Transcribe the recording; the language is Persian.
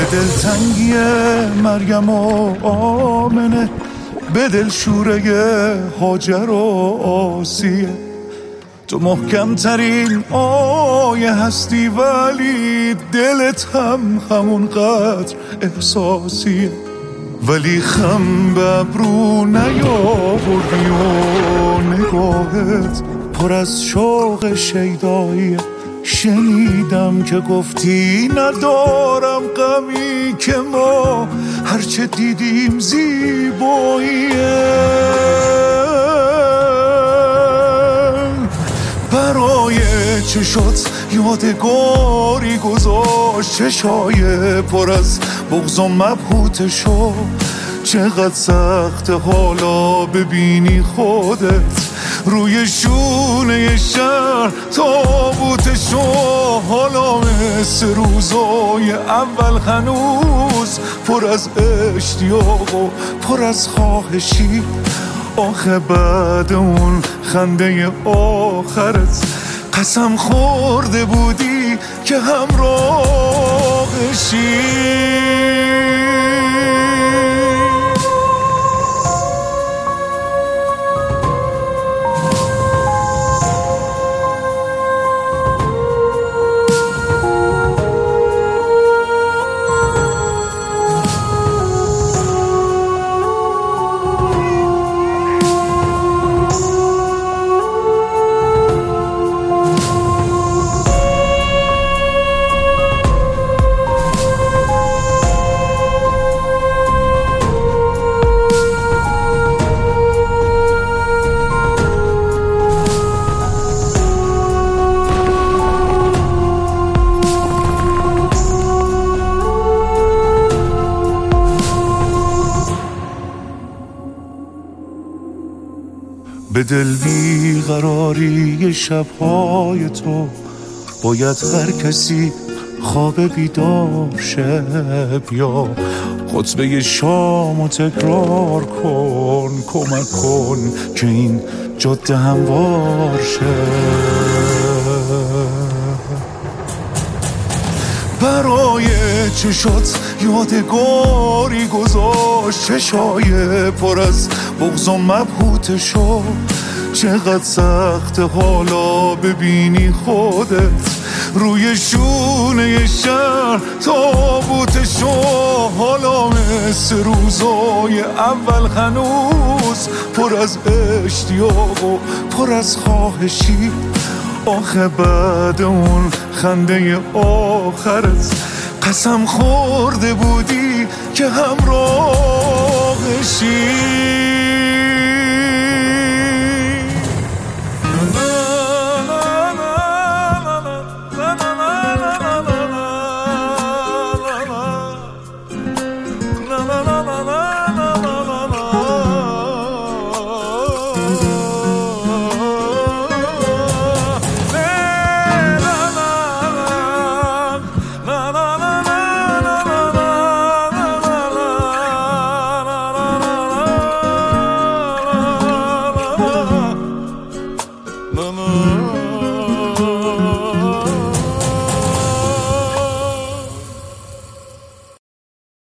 دلتنگی مریم و آمنه، به دل شوره هاجر و آسیه. تو محکم ترین آیه هستی ولی دلت هم همون قدر احساسیه. ولی خم به ابرو نیاوردی و نگاهت پر از شوق شیداییه. شنیدم که گفتی ندارم غمی که ما هرچه دیدیم زیباییه. برای چشات یادگاری گذاشت، چشای پر از بغض و مبهوتشو. چقدر سخت حالا ببینی خودت روی شونه شهر تابوتشو. حالا مثل روزای اول هنوز پر از اشتیاق و پر از خواهشی. آخه بعد اون خنده آخرت قسم خورده بودی که همراهشی. به دل بیقراری شبهای تو باید هر کسی خواب بیدار شه. بیا خطبه شامو تکرار کن، کمک کن که این جاده هموار شه. برای چشات یادگاری گذاشت، چشای پر از بغض و مبهوتشو. چقدر سخت حالا ببینی خودت روی شونه شهر تابوتشو. حالا مثل روزای اول هنوز پر از اشتیاق و پر از خواهشی. آخه بعد اون خنده آخرت قسم خورده بودی که همراهشی.